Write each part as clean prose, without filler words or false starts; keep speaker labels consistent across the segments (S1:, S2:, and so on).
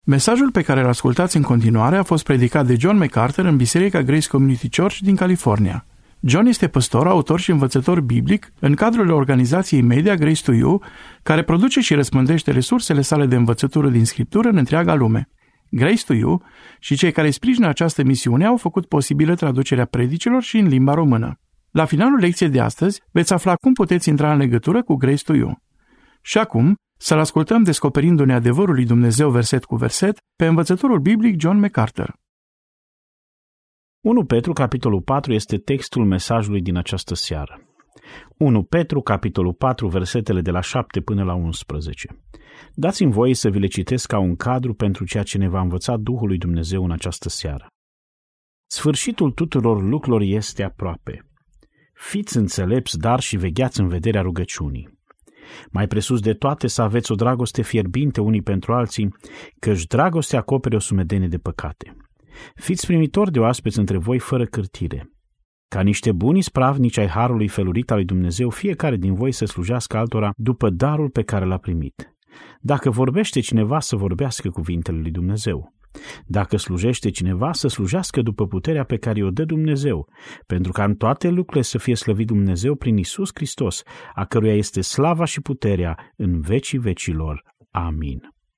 S1: Mesajul pe care îl ascultați în continuare a fost predicat de John MacArthur în Biserica Grace Community Church din California. John este păstor, autor și învățător biblic în cadrul organizației media Grace to You, care produce și răspândește resursele sale de învățătură din Scriptură în întreaga lume. Grace to You și cei care sprijină această misiune au făcut posibilă traducerea predicilor și în limba română. La finalul lecției de astăzi veți afla cum puteți intra în legătură cu Grace to You. Și acum, să-l ascultăm descoperindu-ne adevărul lui Dumnezeu verset cu verset pe învățătorul biblic John MacArthur.
S2: 1 Petru, capitolul 4, este textul mesajului din această seară. 1 Petru, capitolul 4, versetele de la 7 până la 11. Dați-mi voie să vi le citesc ca un cadru pentru ceea ce ne va învăța Duhul lui Dumnezeu în această seară. Sfârșitul tuturor lucrurilor este aproape. Fiți înțelepți, dar și vegheați în vederea rugăciunii. Mai presus de toate să aveți o dragoste fierbinte unii pentru alții, căci dragostea acopere o sumedenie de păcate. Fiți primitori de oaspeți între voi fără cârtire. Ca niște buni ispravnici ai harului felurit al lui Dumnezeu, fiecare din voi să slujească altora după darul pe care l-a primit. Dacă vorbește cineva, să vorbească cuvintele lui Dumnezeu. Dacă slujește cineva, să slujească după puterea pe care o dă Dumnezeu, pentru ca în toate lucrurile să fie slăvit Dumnezeu prin Iisus Hristos, a căruia este slava și puterea în vecii vecilor. Amin.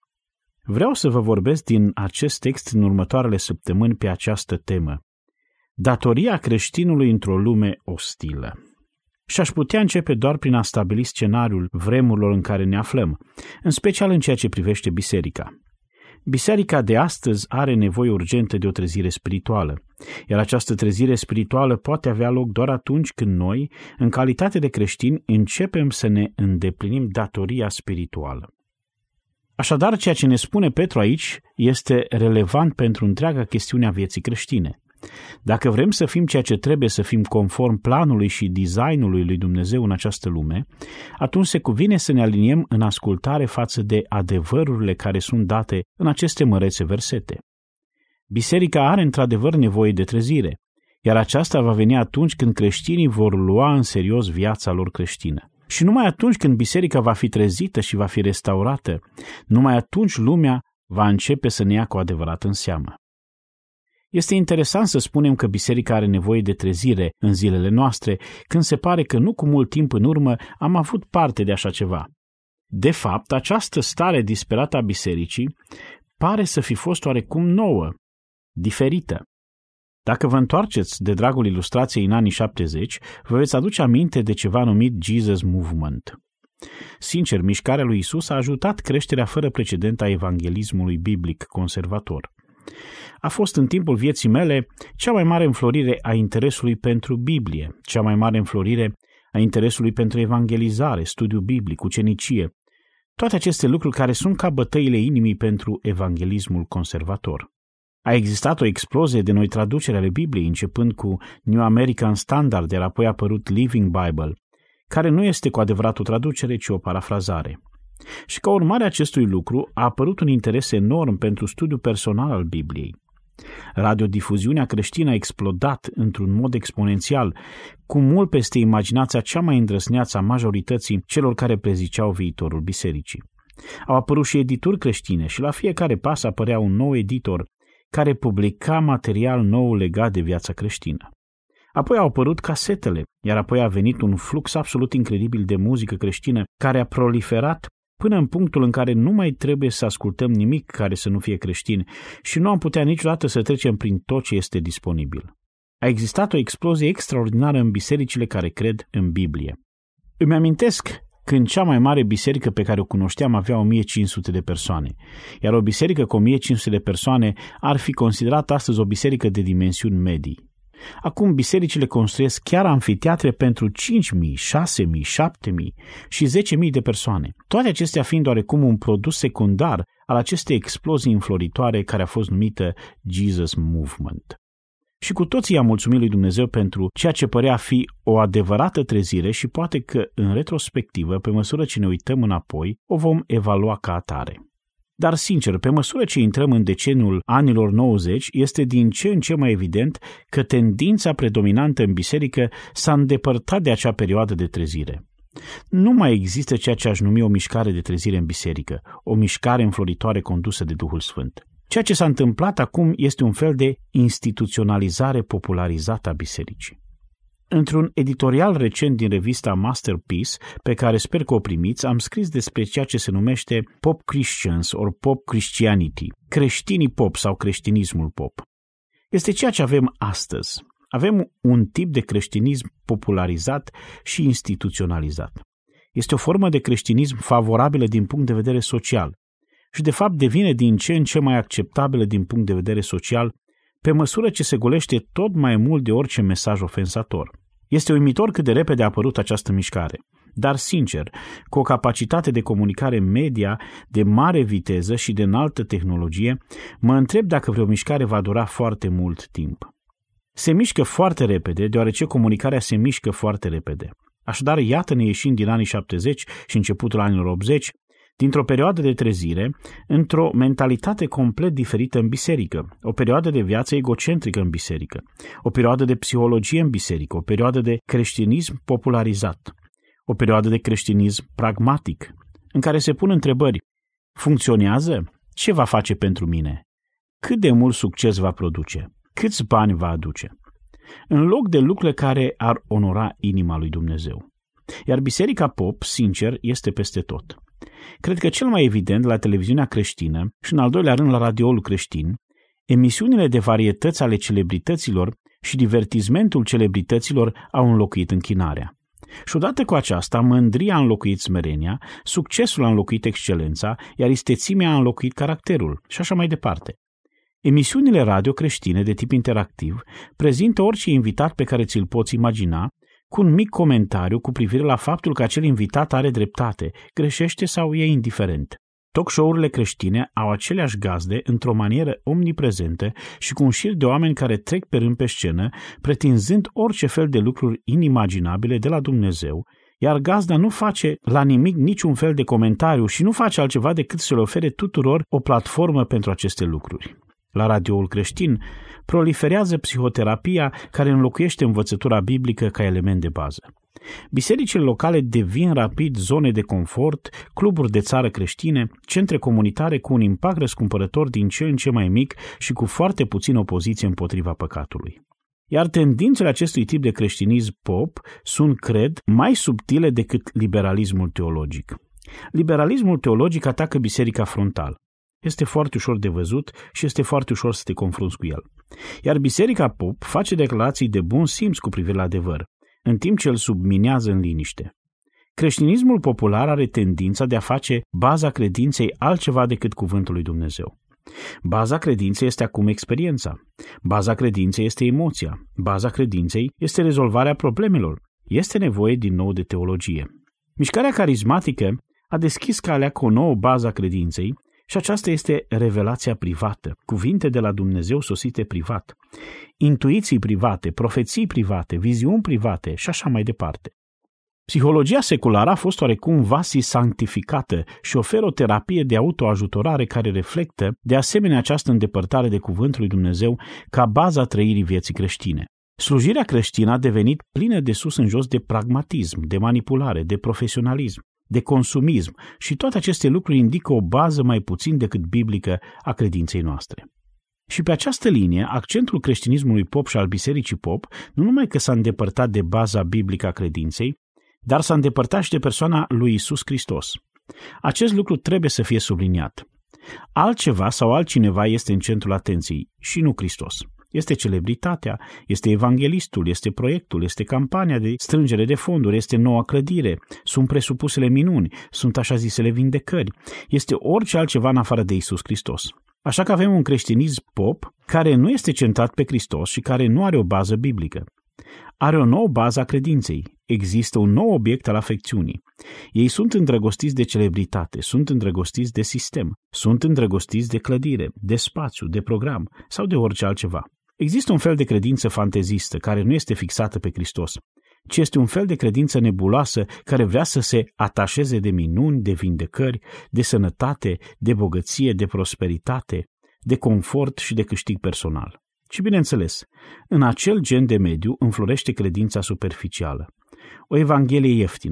S2: Vreau să vă vorbesc din acest text în următoarele săptămâni pe această temă: datoria creștinului într-o lume ostilă. Și aș putea începe doar prin a stabili scenariul vremurilor în care ne aflăm, în special în ceea ce privește biserica. Biserica de astăzi are nevoie urgentă de o trezire spirituală, iar această trezire spirituală poate avea loc doar atunci când noi, în calitate de creștini, începem să ne îndeplinim datoria spirituală. Așadar, ceea ce ne spune Petru aici este relevant pentru întreaga chestiune a vieții creștine. Dacă vrem să fim ceea ce trebuie să fim conform planului și designului lui Dumnezeu în această lume, atunci se cuvine să ne aliniem în ascultare față de adevărurile care sunt date în aceste mărețe versete. Biserica are într-adevăr nevoie de trezire, iar aceasta va veni atunci când creștinii vor lua în serios viața lor creștină. Și numai atunci când biserica va fi trezită și va fi restaurată, numai atunci lumea va începe să ne ia cu adevărat în seamă. Este interesant să spunem că biserica are nevoie de trezire în zilele noastre, când se pare că nu cu mult timp în urmă am avut parte de așa ceva. De fapt, această stare disperată a bisericii pare să fi fost oarecum nouă, diferită. Dacă vă întoarceți de dragul ilustrației în anii 70, vă veți aduce aminte de ceva numit Jesus Movement. Sincer, mișcarea lui Isus a ajutat creșterea fără precedent a evanghelismului biblic conservator. A fost în timpul vieții mele cea mai mare înflorire a interesului pentru Biblie, cea mai mare înflorire a interesului pentru evangelizare, studiu biblic, ucenicie, toate aceste lucruri care sunt ca bătăile inimii pentru evanghelismul conservator. A existat o explozie de noi traduceri ale Bibliei, începând cu New American Standard, iar apoi a apărut Living Bible, care nu este cu adevărat o traducere, ci o parafrazare. Și ca urmare a acestui lucru a apărut un interes enorm pentru studiul personal al Bibliei. Radiodifuziunea creștină a explodat într-un mod exponențial, cu mult peste imaginația cea mai îndrăzneață a majorității celor care preziceau viitorul bisericii. Au apărut și edituri creștine și la fiecare pas apărea un nou editor care publica material nou legat de viața creștină. Apoi au apărut casetele, iar apoi a venit un flux absolut incredibil de muzică creștină care a proliferat până în punctul în care nu mai trebuie să ascultăm nimic care să nu fie creștin și nu am putea niciodată să trecem prin tot ce este disponibil. A existat o explozie extraordinară în bisericile care cred în Biblie. Îmi amintesc când cea mai mare biserică pe care o cunoșteam avea 1500 de persoane, iar o biserică cu 1500 de persoane ar fi considerată astăzi o biserică de dimensiuni medii. Acum bisericile construiesc chiar amfiteatre pentru 5.000, 6.000, 7.000 și 10.000 de persoane. Toate acestea fiind oarecum un produs secundar al acestei explozii înfloritoare care a fost numită Jesus Movement. Și cu toții i-am mulțumit lui Dumnezeu pentru ceea ce părea fi o adevărată trezire și poate că, în retrospectivă, pe măsură ce ne uităm înapoi, o vom evalua ca atare. Dar, sincer, pe măsură ce intrăm în deceniul anilor 90, este din ce în ce mai evident că tendința predominantă în biserică s-a îndepărtat de acea perioadă de trezire. Nu mai există ceea ce aș numi o mișcare de trezire în biserică, o mișcare înfloritoare condusă de Duhul Sfânt. Ceea ce s-a întâmplat acum este un fel de instituționalizare popularizată a bisericii. Într-un editorial recent din revista Masterpiece, pe care sper că o primiți, am scris despre ceea ce se numește Pop Christians or Pop Christianity, creștinii pop sau creștinismul pop. Este ceea ce avem astăzi. Avem un tip de creștinism popularizat și instituționalizat. Este o formă de creștinism favorabilă din punct de vedere social și de fapt devine din ce în ce mai acceptabilă din punct de vedere social pe măsură ce se golește tot mai mult de orice mesaj ofensator. Este uimitor cât de repede a apărut această mișcare, dar sincer, cu o capacitate de comunicare media de mare viteză și de înaltă tehnologie, mă întreb dacă vreo mișcare va dura foarte mult timp. Se mișcă foarte repede, deoarece comunicarea se mișcă foarte repede. Așadar, iată-ne ieșind din anii 70 și începutul anilor 80, dintr-o perioadă de trezire, într-o mentalitate complet diferită în biserică, o perioadă de viață egocentrică în biserică, o perioadă de psihologie în biserică, o perioadă de creștinism popularizat, o perioadă de creștinism pragmatic, în care se pun întrebări: funcționează? Ce va face pentru mine? Cât de mult succes va produce? Câți bani va aduce? În loc de lucrurile care ar onora inima lui Dumnezeu. Iar biserica pop, sincer, este peste tot. Cred că cel mai evident la televiziunea creștină și în al doilea rând la radioul creștin, emisiunile de varietăți ale celebrităților și divertismentul celebrităților au înlocuit închinarea. Și odată cu aceasta, mândria a înlocuit smerenia, succesul a înlocuit excelența, iar istețimea a înlocuit caracterul și așa mai departe. Emisiunile radio creștine de tip interactiv prezintă orice invitat pe care ți-l poți imagina, cu un mic comentariu cu privire la faptul că acel invitat are dreptate, greșește sau e indiferent. Talk show-urile creștine au aceleași gazde într-o manieră omniprezentă și cu un șir de oameni care trec pe rând pe scenă, pretinzând orice fel de lucruri inimaginabile de la Dumnezeu, iar gazda nu face la nimic niciun fel de comentariu și nu face altceva decât să le ofere tuturor o platformă pentru aceste lucruri. La radioul creștin proliferează psihoterapia care înlocuiește învățătura biblică ca element de bază. Bisericile locale devin rapid zone de confort, cluburi de țară creștine, centre comunitare cu un impact răscumpărător din ce în ce mai mic și cu foarte puțină opoziție împotriva păcatului. Iar tendințele acestui tip de creștinism pop sunt, cred, mai subtile decât liberalismul teologic. Liberalismul teologic atacă biserica frontal. Este foarte ușor de văzut și este foarte ușor să te confrunți cu el. Iar biserica pop face declarații de bun simț cu privire la adevăr, în timp ce îl subminează în liniște. Creștinismul popular are tendința de a face baza credinței altceva decât cuvântul lui Dumnezeu. Baza credinței este acum experiența. Baza credinței este emoția. Baza credinței este rezolvarea problemelor. Este nevoie din nou de teologie. Mișcarea carismatică a deschis calea cu o nouă bază a credinței și aceasta este revelația privată, cuvinte de la Dumnezeu sosite privat, intuiții private, profeții private, viziuni private și așa mai departe. Psihologia seculară a fost oarecum vasi sanctificată și oferă o terapie de autoajutorare care reflectă de asemenea această îndepărtare de cuvântul lui Dumnezeu ca baza trăirii vieții creștine. Slujirea creștină a devenit plină de sus în jos de pragmatism, de manipulare, de profesionalism, de consumism și toate aceste lucruri indică o bază mai puțin decât biblică a credinței noastre. Și pe această linie, accentul creștinismului pop și al bisericii pop nu numai că s-a îndepărtat de baza biblică a credinței, dar s-a îndepărtat și de persoana lui Isus Hristos. Acest lucru trebuie să fie subliniat. Altceva sau altcineva este în centrul atenției și nu Hristos. Este celebritatea, este evanghelistul, este proiectul, este campania de strângere de fonduri, este noua clădire, sunt presupusele minuni, sunt așa zisele vindecări, este orice altceva în afară de Isus Hristos. Așa că avem un creștinism pop care nu este centrat pe Hristos și care nu are o bază biblică. Are o nouă bază a credinței. Există un nou obiect al afecțiunii. Ei sunt îndrăgostiți de celebritate, sunt îndrăgostiți de sistem, sunt îndrăgostiți de clădire, de spațiu, de program sau de orice altceva. Există un fel de credință fantezistă care nu este fixată pe Hristos, ci este un fel de credință nebuloasă care vrea să se atașeze de minuni, de vindecări, de sănătate, de bogăție, de prosperitate, de confort și de câștig personal. Și bineînțeles, în acel gen de mediu înflorește credința superficială. O evanghelie ieftină.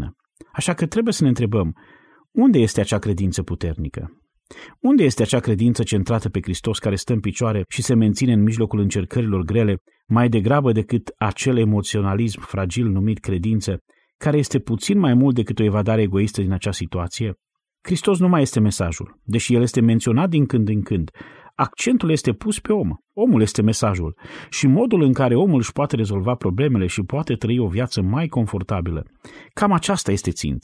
S2: Așa că trebuie să ne întrebăm, unde este acea credință puternică? Unde este acea credință centrată pe Hristos care stă în picioare și se menține în mijlocul încercărilor grele, mai degrabă decât acel emoționalism fragil numit credință, care este puțin mai mult decât o evadare egoistă din acea situație? Hristos nu mai este mesajul, deși el este menționat din când în când. Accentul este pus pe om. Omul este mesajul și modul în care omul își poate rezolva problemele și poate trăi o viață mai confortabilă. Cam aceasta este ținta.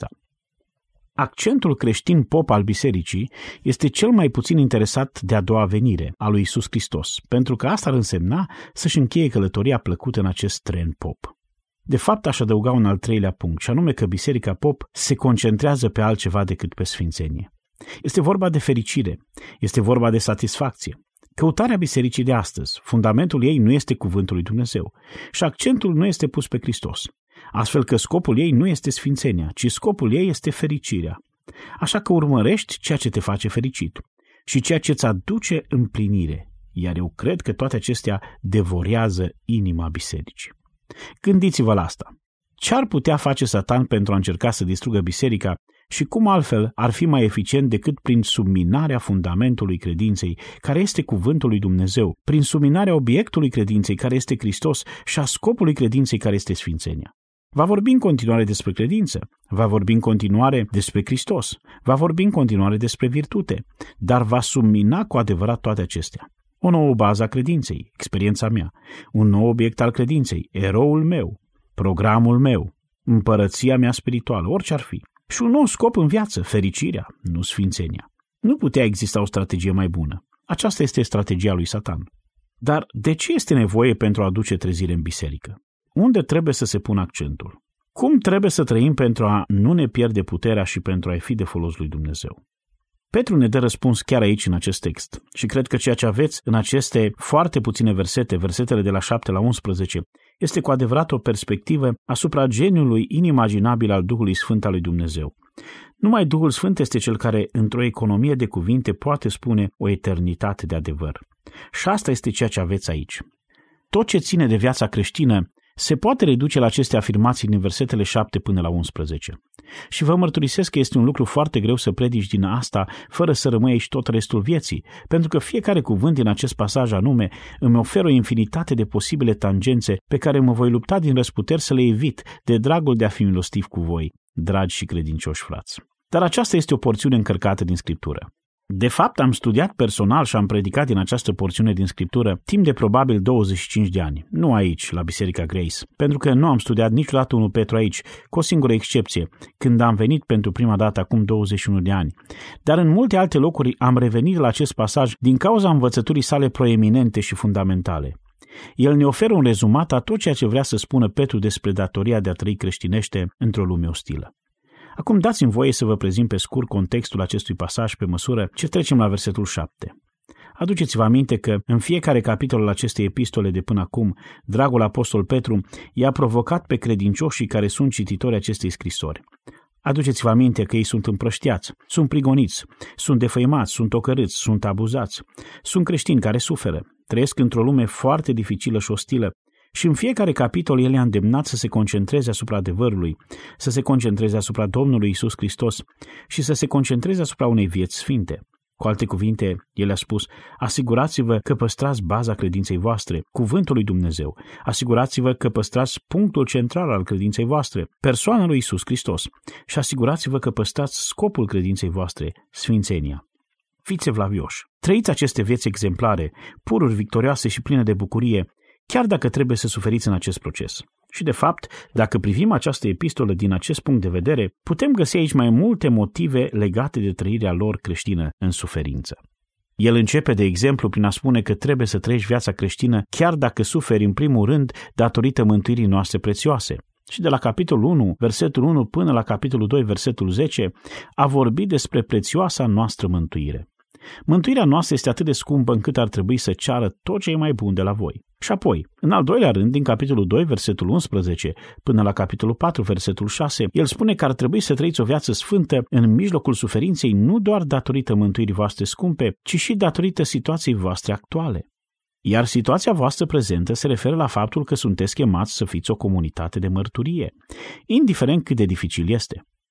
S2: Accentul creștin pop al bisericii este cel mai puțin interesat de a doua venire a lui Iisus Hristos, pentru că asta ar însemna să-și încheie călătoria plăcută în acest tren pop. De fapt, aș adăuga un al treilea punct, și anume că biserica pop se concentrează pe altceva decât pe sfințenie. Este vorba de fericire, este vorba de satisfacție. Căutarea bisericii de astăzi, fundamentul ei nu este cuvântul lui Dumnezeu și accentul nu este pus pe Hristos. Astfel că scopul ei nu este sfințenia, ci scopul ei este fericirea. Așa că urmărești ceea ce te face fericit și ceea ce îți aduce împlinire, iar eu cred că toate acestea devorează inima bisericii. Gândiți-vă la asta. Ce ar putea face Satan pentru a încerca să distrugă biserica și cum altfel ar fi mai eficient decât prin subminarea fundamentului credinței, care este cuvântul lui Dumnezeu, prin subminarea obiectului credinței, care este Hristos, și a scopului credinței, care este sfințenia? Va vorbi în continuare despre credință, va vorbi în continuare despre Hristos, va vorbi în continuare despre virtute, dar va submina cu adevărat toate acestea. O nouă bază a credinței, experiența mea, un nou obiect al credinței, eroul meu, programul meu, împărăția mea spirituală, orice ar fi. Și un nou scop în viață, fericirea, nu sfințenia. Nu putea exista o strategie mai bună. Aceasta este strategia lui Satan. Dar de ce este nevoie pentru a aduce trezire în biserică? Unde trebuie să se pună accentul? Cum trebuie să trăim pentru a nu ne pierde puterea și pentru a fi de folos lui Dumnezeu? Petru ne dă răspuns chiar aici în acest text și cred că ceea ce aveți în aceste foarte puține versete, versetele de la 7 la 11, este cu adevărat o perspectivă asupra geniului inimaginabil al Duhului Sfânt al lui Dumnezeu. Numai Duhul Sfânt este cel care, într-o economie de cuvinte, poate spune o eternitate de adevăr. Și asta este ceea ce aveți aici. Tot ce ține de viața creștină se poate reduce la aceste afirmații din versetele 7 până la 11. Și vă mărturisesc că este un lucru foarte greu să predici din asta fără să rămâi aici tot restul vieții, pentru că fiecare cuvânt din acest pasaj anume îmi oferă o infinitate de posibile tangențe pe care mă voi lupta din răsputeri să le evit de dragul de a fi milostiv cu voi, dragi și credincioși frați. Dar aceasta este o porțiune încărcată din Scriptură. De fapt, am studiat personal și am predicat din această porțiune din Scriptură timp de probabil 25 de ani, nu aici, la Biserica Grace, pentru că nu am studiat niciodată 1 Petru aici, cu o singură excepție, când am venit pentru prima dată acum 21 de ani. Dar în multe alte locuri am revenit la acest pasaj din cauza învățăturii sale proeminente și fundamentale. El ne oferă un rezumat a tot ceea ce vrea să spună Petru despre datoria de a trăi creștinește într-o lume ostilă. Acum dați-mi voie să vă prezint pe scurt contextul acestui pasaj pe măsură ce trecem la versetul 7. Aduceți-vă aminte că în fiecare capitol al acestei epistole de până acum, dragul apostol Petru i-a provocat pe credincioșii care sunt cititori acestei scrisori. Aduceți-vă aminte că ei sunt împrăștiați, sunt prigoniți, sunt defăimați, sunt ocărâți, sunt abuzați, sunt creștini care suferă, trăiesc într-o lume foarte dificilă și ostilă, și în fiecare capitol el i-a îndemnat să se concentreze asupra adevărului, să se concentreze asupra Domnului Iisus Hristos și să se concentreze asupra unei vieți sfinte. Cu alte cuvinte, el a spus, asigurați-vă că păstrați baza credinței voastre, cuvântul lui Dumnezeu. Asigurați-vă că păstrați punctul central al credinței voastre, persoana lui Iisus Hristos. Și asigurați-vă că păstrați scopul credinței voastre, sfințenia. Fiți evlavioși, trăiți aceste vieți exemplare, pururi victorioase și pline de bucurie, chiar dacă trebuie să suferiți în acest proces. Și de fapt, dacă privim această epistolă din acest punct de vedere, putem găsi aici mai multe motive legate de trăirea lor creștină în suferință. El începe, de exemplu, prin a spune că trebuie să trăiești viața creștină chiar dacă suferi în primul rând datorită mântuirii noastre prețioase. Și de la capitolul 1, versetul 1 până la capitolul 2, versetul 10, a vorbit despre prețioasa noastră mântuire. Mântuirea noastră este atât de scumpă încât ar trebui să ceară tot ce e mai bun de la voi. Și apoi, în al doilea rând, din capitolul 2, versetul 11, până la capitolul 4, versetul 6, el spune că ar trebui să trăiți o viață sfântă în mijlocul suferinței nu doar datorită mântuirii voastre scumpe, ci și datorită situației voastre actuale. Iar situația voastră prezentă se referă la faptul că sunteți chemați să fiți o comunitate de mărturie, indiferent cât de dificil este.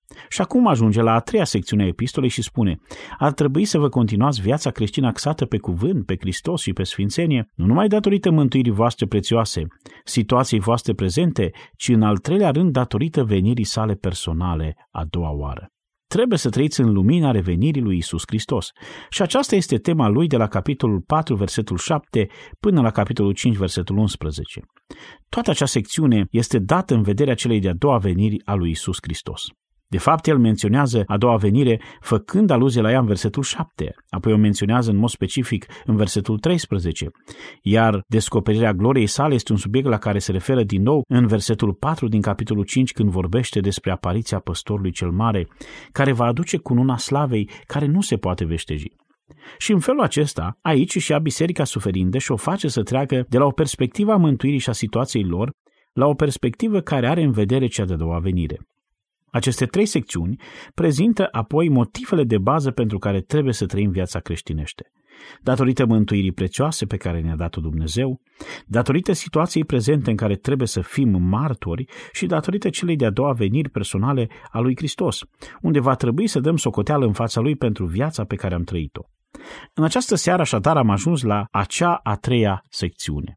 S2: Și acum ajunge la a treia secțiune a epistolei și spune: ar trebui să vă continuați viața creștină axată pe cuvânt, pe Hristos și pe sfințenie, nu numai datorită mântuirii voastre prețioase, situației voastre prezente, ci în al treilea rând datorită venirii sale personale a doua oară. Trebuie să trăiți în lumina revenirii lui Iisus Hristos. Și aceasta este tema lui de la capitolul 4, versetul 7, până la capitolul 5, versetul 11. Toată acea secțiune este dată în vederea celei de-a doua veniri a lui Iisus Hristos. De fapt, el menționează a doua venire făcând aluzie la ea în versetul 7, apoi o menționează în mod specific în versetul 13, iar descoperirea gloriei sale este un subiect la care se referă din nou în versetul 4 din capitolul 5, când vorbește despre apariția păstorului cel mare, care va aduce cununa slavei care nu se poate veșteji. Și în felul acesta, aici își ia biserica suferindă și o face să treacă de la o perspectivă a mântuirii și a situației lor la o perspectivă care are în vedere cea de-a doua venire. Aceste trei secțiuni prezintă apoi motivele de bază pentru care trebuie să trăim viața creștinește. Datorită mântuirii prețioase pe care ne-a dat-o Dumnezeu, datorită situației prezente în care trebuie să fim martori și datorită celei de-a doua veniri personale a lui Hristos, unde va trebui să dăm socoteală în fața lui pentru viața pe care am trăit-o. În această seară așadar am ajuns la acea a treia secțiune.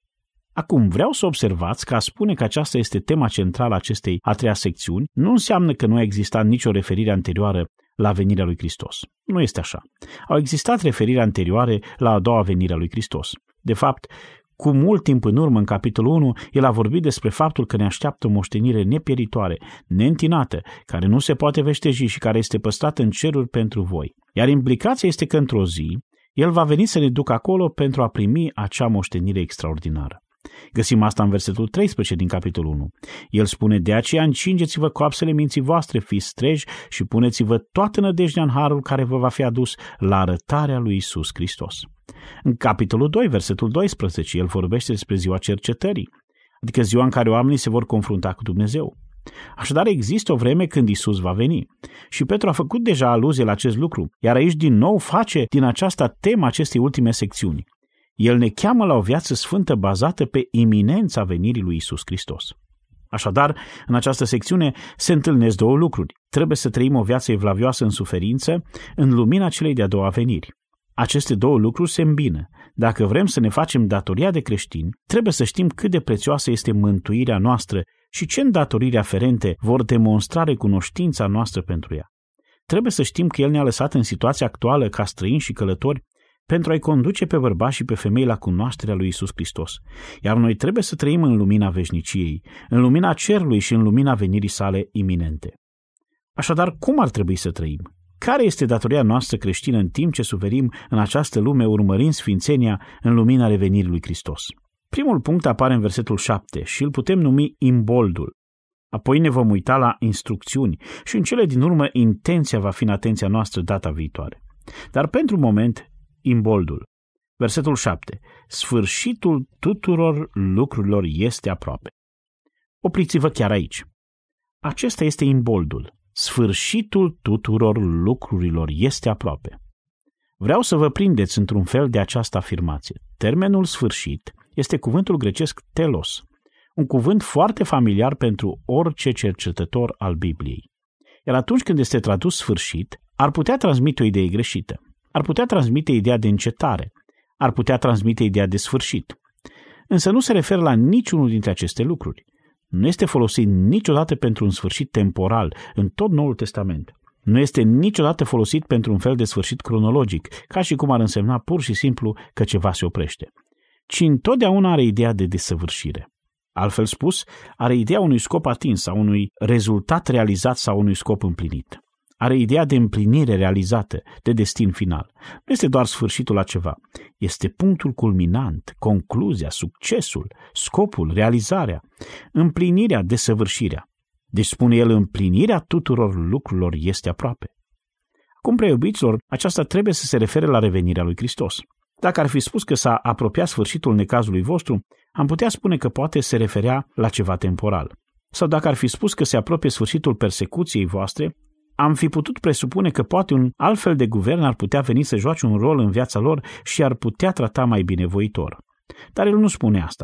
S2: Acum, vreau să observați că a spune că aceasta este tema centrală a acestei a treia secțiuni nu înseamnă că nu a existat nicio referire anterioară la venirea lui Hristos. Nu este așa. Au existat referiri anterioare la a doua venire a lui Hristos. De fapt, cu mult timp în urmă, în capitolul 1, el a vorbit despre faptul că ne așteaptă o moștenire nepieritoare, neîntinată, care nu se poate veșteji și care este păstrată în ceruri pentru voi. Iar implicația este că într-o zi, el va veni să ne ducă acolo pentru a primi acea moștenire extraordinară. Găsim asta în versetul 13 din capitolul 1. El spune: de aceea încingeți-vă coapsele minții voastre, fiți treji și puneți-vă toată nădejdea în harul care vă va fi adus la arătarea lui Iisus Hristos. În capitolul 2, versetul 12, el vorbește despre ziua cercetării, adică ziua în care oamenii se vor confrunta cu Dumnezeu. Așadar, există o vreme când Iisus va veni. Și Petru a făcut deja aluzie la acest lucru, iar aici din nou face din aceasta tema acestei ultime secțiuni. El ne cheamă la o viață sfântă bazată pe iminența venirii lui Iisus Hristos. Așadar, în această secțiune se întâlnesc două lucruri. Trebuie să trăim o viață evlavioasă în suferință, în lumina celei de-a doua veniri. Aceste două lucruri se îmbină. Dacă vrem să ne facem datoria de creștini, trebuie să știm cât de prețioasă este mântuirea noastră și ce îndatoriri aferente vor demonstra recunoștința noastră pentru ea. Trebuie să știm că El ne-a lăsat în situația actuală ca străini și călători pentru a-i conduce pe bărbați și pe femei la cunoașterea lui Iisus Hristos. Iar noi trebuie să trăim în lumina veșniciei, în lumina cerului și în lumina venirii sale iminente. Așadar, cum ar trebui să trăim? Care este datoria noastră creștină în timp ce suferim în această lume urmărind sfințenia în lumina revenirii lui Hristos? Primul punct apare în versetul 7 și îl putem numi imboldul. Apoi ne vom uita la instrucțiuni și în cele din urmă intenția va fi în atenția noastră data viitoare. Dar pentru moment, imboldul. Versetul 7. Sfârșitul tuturor lucrurilor este aproape. Opriți-vă chiar aici. Acesta este imboldul. Sfârșitul tuturor lucrurilor este aproape. Vreau să vă prindeți într-un fel de această afirmație. Termenul sfârșit este cuvântul grecesc telos, un cuvânt foarte familiar pentru orice cercetător al Bibliei. Iar atunci când este tradus sfârșit, ar putea transmite o idee greșită. Ar putea transmite ideea de încetare, ar putea transmite ideea de sfârșit. Însă nu se referă la niciunul dintre aceste lucruri. Nu este folosit niciodată pentru un sfârșit temporal în tot Noul Testament. Nu este niciodată folosit pentru un fel de sfârșit cronologic, ca și cum ar însemna pur și simplu că ceva se oprește, ci întotdeauna are ideea de desăvârșire. Altfel spus, are ideea unui scop atins sau unui rezultat realizat sau unui scop împlinit. Are ideea de împlinire realizată, de destin final. Nu este doar sfârșitul la ceva, este punctul culminant, concluzia, succesul, scopul, realizarea, împlinirea, desăvârșirea. Deci spune el, împlinirea tuturor lucrurilor este aproape. Acum, preiubiților, aceasta trebuie să se refere la revenirea lui Hristos. Dacă ar fi spus că s-a apropiat sfârșitul necazului vostru, am putea spune că poate se referea la ceva temporal. Sau dacă ar fi spus că se apropie sfârșitul persecuției voastre, am fi putut presupune că poate un alt fel de guvern ar putea veni să joace un rol în viața lor și ar putea trata mai binevoitor. Dar el nu spune asta.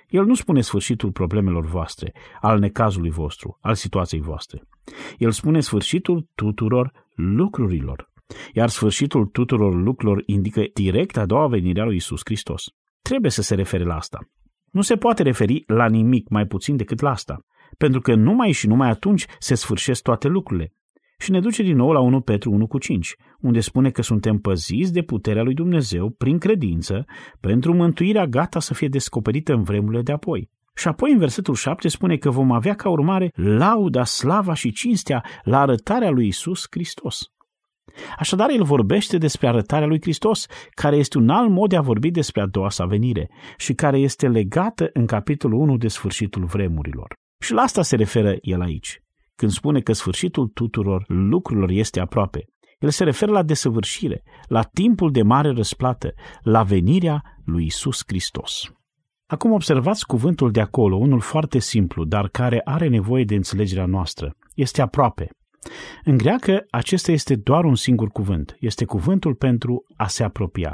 S2: El nu spune sfârșitul problemelor voastre, al necazului vostru, al situației voastre. El spune sfârșitul tuturor lucrurilor. Iar sfârșitul tuturor lucrurilor indică direct a doua venire a lui Iisus Hristos. Trebuie să se refere la asta. Nu se poate referi la nimic mai puțin decât la asta, pentru că numai și numai atunci se sfârșesc toate lucrurile. Și ne duce din nou la 1 Petru 1:5, unde spune că suntem păziți de puterea lui Dumnezeu prin credință pentru mântuirea gata să fie descoperită în vremurile de apoi. Și apoi în versetul 7 spune că vom avea ca urmare lauda, slava și cinstea la arătarea lui Iisus Hristos. Așadar, el vorbește despre arătarea lui Hristos, care este un alt mod de a vorbi despre a doua sa venire și care este legată în capitolul 1 de sfârșitul vremurilor. Și la asta se referă el aici. Când spune că sfârșitul tuturor lucrurilor este aproape, el se referă la desăvârșire, la timpul de mare răsplată, la venirea lui Iisus Hristos. Acum observați cuvântul de acolo, unul foarte simplu, dar care are nevoie de înțelegerea noastră. Este aproape. În greacă, acesta este doar un singur cuvânt. Este cuvântul pentru a se apropia.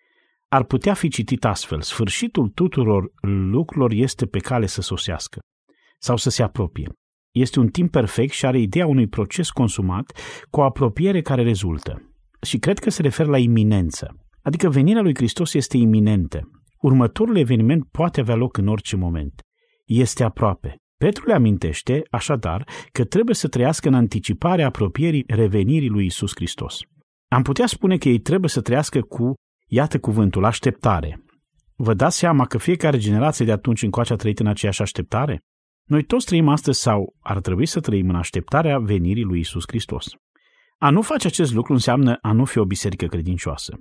S2: Ar putea fi citit astfel: sfârșitul tuturor lucrurilor este pe cale să sosească sau să se apropie. Este un timp perfect și are ideea unui proces consumat cu o apropiere care rezultă. Și cred că se referă la iminență. Adică venirea lui Hristos este iminentă. Următorul eveniment poate avea loc în orice moment. Este aproape. Petru le amintește, așadar, că trebuie să trăiască în anticiparea apropierii revenirii lui Iisus Hristos. Am putea spune că ei trebuie să trăiască cu, iată cuvântul, așteptare. Vă dați seama că fiecare generație de atunci încoace a trăit în aceeași așteptare? Noi toți trăim astăzi sau ar trebui să trăim în așteptarea venirii lui Iisus Hristos. A nu face acest lucru înseamnă a nu fi o biserică credincioasă.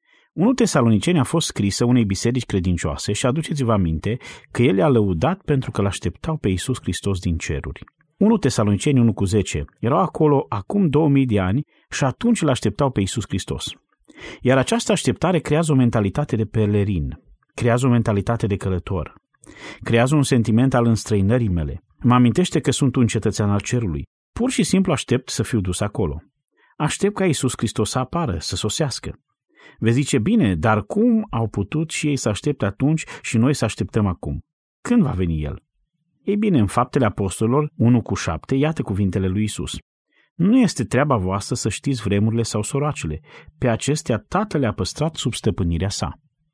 S2: 1 Tesaloniceni a fost scrisă unei biserici credincioase și aduceți-vă aminte că el i-a lăudat pentru că l-așteptau pe Iisus Hristos din ceruri. 1 Tesaloniceni 1:10 erau acolo acum 2000 de ani și atunci îl așteptau pe Iisus Hristos. Iar această așteptare creează o mentalitate de pelerin, creează o mentalitate de călător, creează un sentiment al înstrăinării mele. Mă amintește că sunt un cetățean al cerului. Pur și simplu aștept să fiu dus acolo. Aștept ca Iisus Hristos să apară, să sosească. Vezi zice, bine, dar cum au putut și ei să aștepte atunci și noi să așteptăm acum? Când va veni El? Ei bine, în Faptele Apostolilor 1:7, iată cuvintele lui Iisus. Nu este treaba voastră să știți vremurile sau soroacele. Pe acestea Tatăl le-a păstrat sub stăpânirea sa.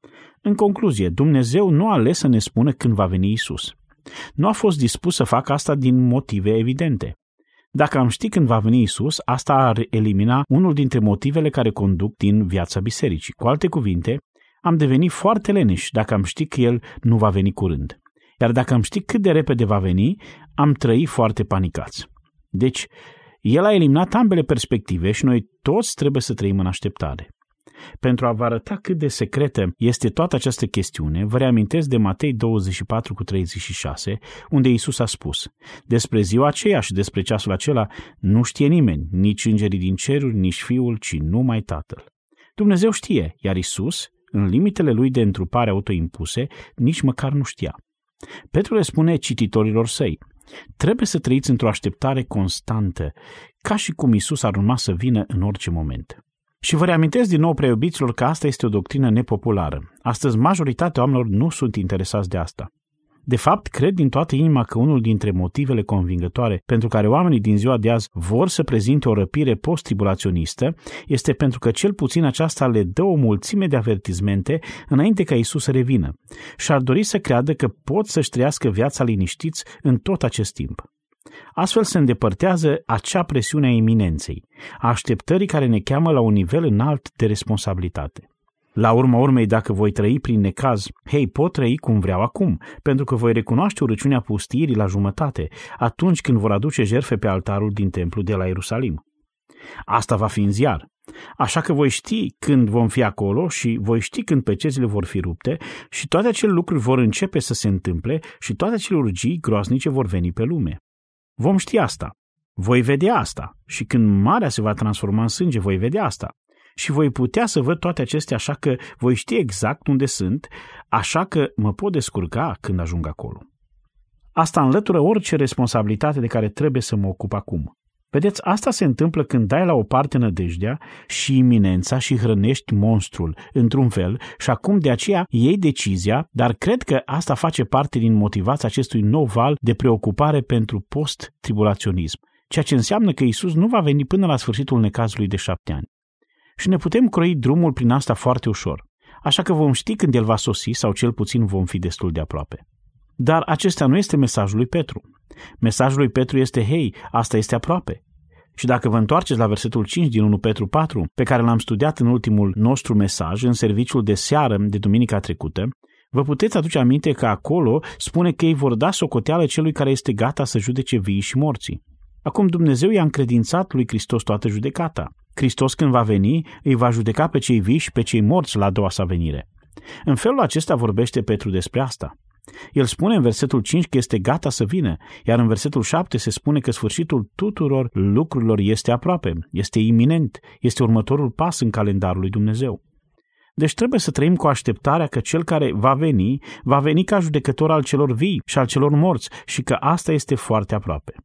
S2: În concluzie, Dumnezeu nu a ales să ne spună când va veni Iisus. Nu a fost dispus să facă asta din motive evidente. Dacă am ști când va veni Iisus, asta ar elimina unul dintre motivele care conduc din viața bisericii. Cu alte cuvinte, am devenit foarte leneși dacă am ști că El nu va veni curând. Iar dacă am ști cât de repede va veni, am trăit foarte panicați. Deci, El a eliminat ambele perspective și noi toți trebuie să trăim în așteptare. Pentru a vă arăta cât de secretă este toată această chestiune, vă reamintesc de Matei 24:36, unde Iisus a spus: despre ziua aceea și despre ceasul acela nu știe nimeni, nici îngerii din ceruri, nici Fiul, ci numai Tatăl. Dumnezeu știe, iar Iisus, în limitele lui de întrupare autoimpuse, nici măcar nu știa. Petru le spune cititorilor săi: trebuie să trăiți într-o așteptare constantă, ca și cum Iisus ar urma să vină în orice moment. Și vă reamintesc din nou, preiubiților, că asta este o doctrină nepopulară. Astăzi, majoritatea oamenilor nu sunt interesați de asta. De fapt, cred din toată inima că unul dintre motivele convingătoare pentru care oamenii din ziua de azi vor să prezinte o răpire post-tribulaționistă este pentru că cel puțin aceasta le dă o mulțime de avertizmente înainte ca Iisus să revină și ar dori să creadă că pot să-și trăiască viața liniștiți în tot acest timp. Astfel se îndepărtează acea presiune a iminenței, a așteptării care ne cheamă la un nivel înalt de responsabilitate. La urma urmei, dacă voi trăi prin necaz, pot trăi cum vreau acum, pentru că voi recunoaște urăciunea pustiirii la jumătate, atunci când vor aduce jertfe pe altarul din templu de la Ierusalim. Asta va fi în ziar. Așa că voi ști când vom fi acolo și voi ști când pecetele vor fi rupte și toate acele lucruri vor începe să se întâmple și toate acele urgii groaznice vor veni pe lume. Vom ști asta. Voi vedea asta. Și când marea se va transforma în sânge, voi vedea asta. Și voi putea să văd toate acestea, așa că voi ști exact unde sunt, așa că mă pot descurca când ajung acolo. Asta înlătură orice responsabilitate de care trebuie să mă ocup acum. Vedeți, asta se întâmplă când dai la o parte nădejdea și iminența și hrănești monstrul, într-un fel, și acum de aceea iei decizia, dar cred că asta face parte din motivația acestui nou val de preocupare pentru post-tribulaționism, ceea ce înseamnă că Iisus nu va veni până la sfârșitul necazului de 7 ani. Și ne putem croi drumul prin asta foarte ușor, așa că vom ști când El va sosi sau cel puțin vom fi destul de aproape. Dar acesta nu este mesajul lui Petru. Mesajul lui Petru este, hei, asta este aproape. Și dacă vă întoarceți la versetul 5 din 1 Petru 4, pe care l-am studiat în ultimul nostru mesaj, în serviciul de seară de duminica trecută, vă puteți aduce aminte că acolo spune că ei vor da socoteală celui care este gata să judece vii și morții. Acum Dumnezeu i-a încredințat lui Hristos toată judecata. Hristos când va veni, îi va judeca pe cei vii și pe cei morți la a doua sa venire. În felul acesta vorbește Petru despre asta. El spune în versetul 5 că este gata să vină, iar în versetul 7 se spune că sfârșitul tuturor lucrurilor este aproape, este iminent, este următorul pas în calendarul lui Dumnezeu. Deci trebuie să trăim cu așteptarea că cel care va veni ca judecător al celor vii și al celor morți și că asta este foarte aproape.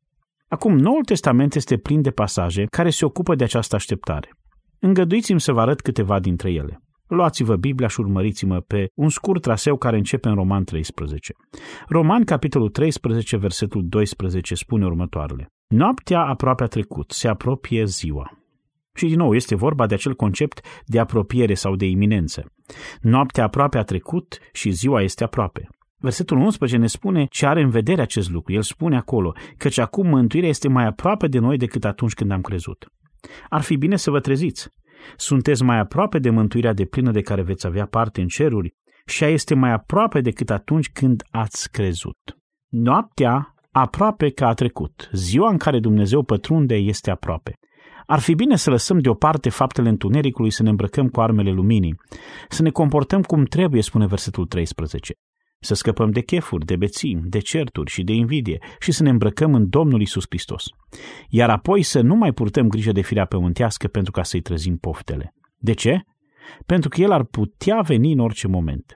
S2: Acum, Noul Testament este plin de pasaje care se ocupă de această așteptare. Îngăduiți-mi să vă arăt câteva dintre ele. Luați-vă Biblia și urmăriți-mă pe un scurt traseu care începe în Roman 13. Roman, capitolul 13, versetul 12, spune următoarele. Noaptea aproape a trecut, se apropie ziua. Și din nou este vorba de acel concept de apropiere sau de iminență. Noaptea aproape a trecut și ziua este aproape. Versetul 11 ne spune ce are în vedere acest lucru. El spune acolo, căci acum mântuirea este mai aproape de noi decât atunci când am crezut. Ar fi bine să vă treziți. Sunteți mai aproape de mântuirea deplină de care veți avea parte în ceruri și ea este mai aproape decât atunci când ați crezut. Noaptea aproape că a trecut. Ziua în care Dumnezeu pătrunde este aproape. Ar fi bine să lăsăm deoparte faptele întunericului, să ne îmbrăcăm cu armele luminii, să ne comportăm cum trebuie, spune versetul 13. Să scăpăm de chefuri, de beții, de certuri și de invidie și să ne îmbrăcăm în Domnul Iisus Hristos. Iar apoi să nu mai purtăm grijă de firea pământească pentru ca să-i trezim poftele. De ce? Pentru că El ar putea veni în orice moment.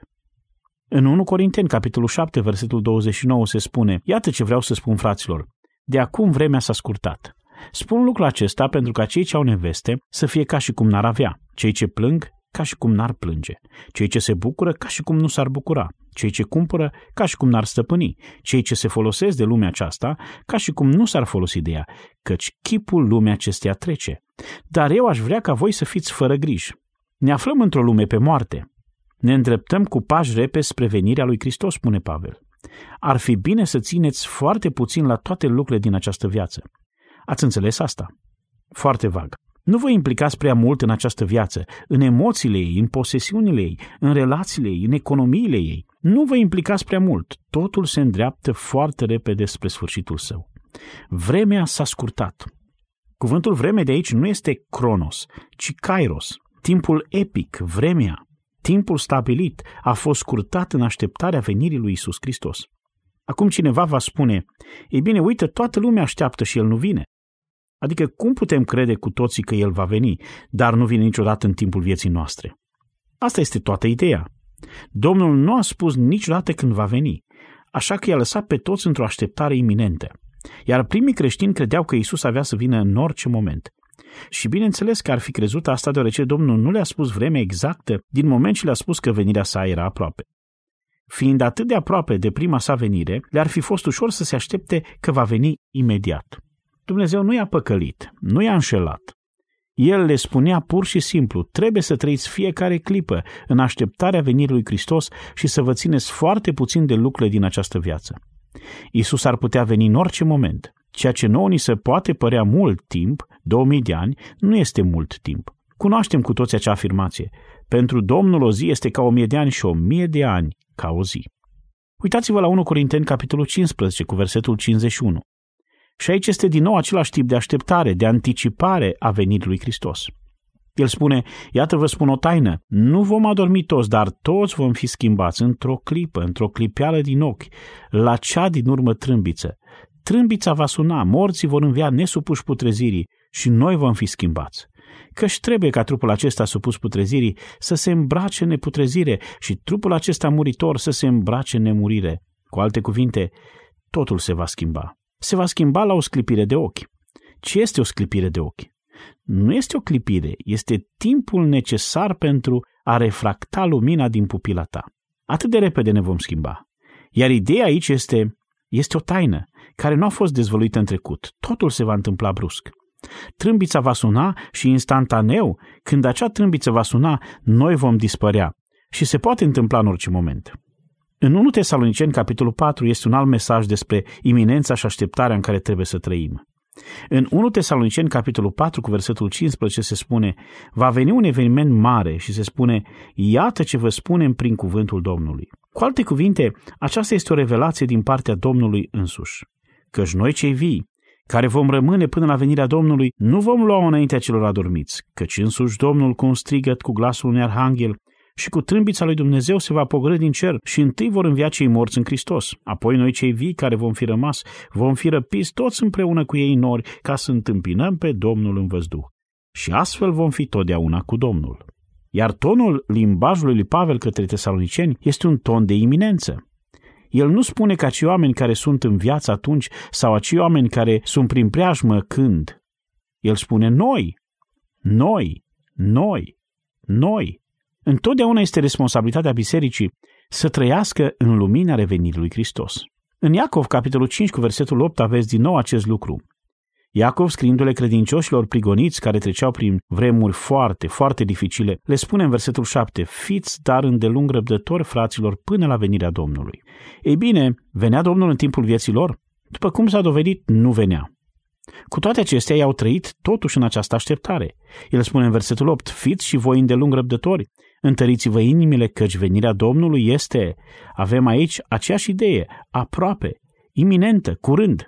S2: În 1 Corinteni, capitolul 7, versetul 29 se spune, iată ce vreau să spun, fraților, de acum vremea s-a scurtat. Spun lucrul acesta pentru ca cei ce au neveste să fie ca și cum n-ar avea, cei ce plâng ca și cum n-ar plânge, cei ce se bucură ca și cum nu s-ar bucura, cei ce cumpără ca și cum n-ar stăpâni, cei ce se folosesc de lumea aceasta ca și cum nu s-ar folosi de ea, căci chipul lumea acesteia trece. Dar eu aș vrea ca voi să fiți fără griji. Ne aflăm într-o lume pe moarte. Ne îndreptăm cu pași repezi spre venirea lui Hristos, spune Pavel. Ar fi bine să țineți foarte puțin la toate lucrurile din această viață. Ați înțeles asta? Foarte vag. Nu vă implicați prea mult în această viață, în emoțiile ei, în posesiunile ei, în relațiile ei, în economiile ei. Nu vă implicați prea mult. Totul se îndreaptă foarte repede spre sfârșitul său. Vremea s-a scurtat. Cuvântul vreme de aici nu este Cronos, ci Kairos. Timpul epic, vremea, timpul stabilit a fost scurtat în așteptarea venirii lui Iisus Hristos. Acum cineva va spune, ei bine, uite, toată lumea așteaptă și El nu vine. Adică cum putem crede cu toții că El va veni, dar nu vine niciodată în timpul vieții noastre? Asta este toată ideea. Domnul nu a spus niciodată când va veni, așa că i-a lăsat pe toți într-o așteptare iminentă. Iar primii creștini credeau că Iisus avea să vină în orice moment. Și bineînțeles că ar fi crezut asta deoarece Domnul nu le-a spus vremea exactă din moment ce le-a spus că venirea sa era aproape. Fiind atât de aproape de prima sa venire, le-ar fi fost ușor să se aștepte că va veni imediat. Dumnezeu nu i-a păcălit, nu i-a înșelat. El le spunea pur și simplu, trebuie să trăiți fiecare clipă în așteptarea venirii lui Hristos și să vă țineți foarte puțin de lucrurile din această viață. Iisus ar putea veni în orice moment. Ceea ce nouă ni se poate părea mult timp, 2000 de ani, nu este mult timp. Cunoaștem cu toți acea afirmație. Pentru Domnul o zi este ca 1000 de ani și 1000 de ani ca o zi. Uitați-vă la 1 Corinteni, capitolul 15, cu versetul 51. Și aici este din nou același tip de așteptare, de anticipare a venirii lui Hristos. El spune, iată vă spun o taină, nu vom adormi toți, dar toți vom fi schimbați într-o clipă, într-o clipeală din ochi, la cea din urmă trâmbiță. Trâmbița va suna, morții vor învia nesupuși putrezirii și noi vom fi schimbați. Căci trebuie ca trupul acesta supus putrezirii să se îmbrace în neputrezire și trupul acesta muritor să se îmbrace în nemurire. Cu alte cuvinte, totul se va schimba. Se va schimba la o sclipire de ochi. Ce este o sclipire de ochi? Nu este o clipire, este timpul necesar pentru a refracta lumina din pupila ta. Atât de repede ne vom schimba. Iar ideea aici este o taină care nu a fost dezvăluită în trecut. Totul se va întâmpla brusc. Trâmbița va suna și instantaneu, când acea trâmbiță va suna, noi vom dispărea și se poate întâmpla în orice moment. În 1 Tesaloniceni, capitolul 4, este un alt mesaj despre iminența și așteptarea în care trebuie să trăim. În 1 Tesaloniceni, capitolul 4, cu versetul 15, se spune: va veni un eveniment mare și se spune: iată ce vă spunem prin cuvântul Domnului. Cu alte cuvinte, aceasta este o revelație din partea Domnului însuși. Căci noi cei vii, care vom rămâne până la venirea Domnului, nu vom lua înaintea celor adormiți, căci însuși Domnul cu un strigăt, cu glasul unui arhanghel și cu trâmbița lui Dumnezeu se va pogorî din cer și întâi vor învia cei morți în Hristos. Apoi noi cei vii care vom fi rămas, vom fi răpiți toți împreună cu ei în nori ca să întâmpinăm pe Domnul în văzduh. Și astfel vom fi totdeauna cu Domnul. Iar tonul limbajului lui Pavel către tesaloniceni este un ton de iminență. El nu spune că acei oameni care sunt în viață atunci sau acei oameni care sunt prin preajmă când. El spune noi. Întotdeauna este responsabilitatea bisericii să trăiască în lumina revenirii lui Hristos. În Iacov, capitolul 5, cu versetul 8, aveți din nou acest lucru. Iacov, scriindu-le credincioșilor prigoniți care treceau prin vremuri foarte, foarte dificile, le spune în versetul 7: fiți dar îndelung răbdători, fraților, până la venirea Domnului. Ei bine, venea Domnul în timpul vieții lor? După cum s-a dovedit, nu venea. Cu toate acestea, ei au trăit totuși în această așteptare. El spune în versetul 8: fiți și voi îndelung răbdători, întăriți-vă inimile, căci venirea Domnului este, avem aici aceeași idee, aproape, iminentă, curând.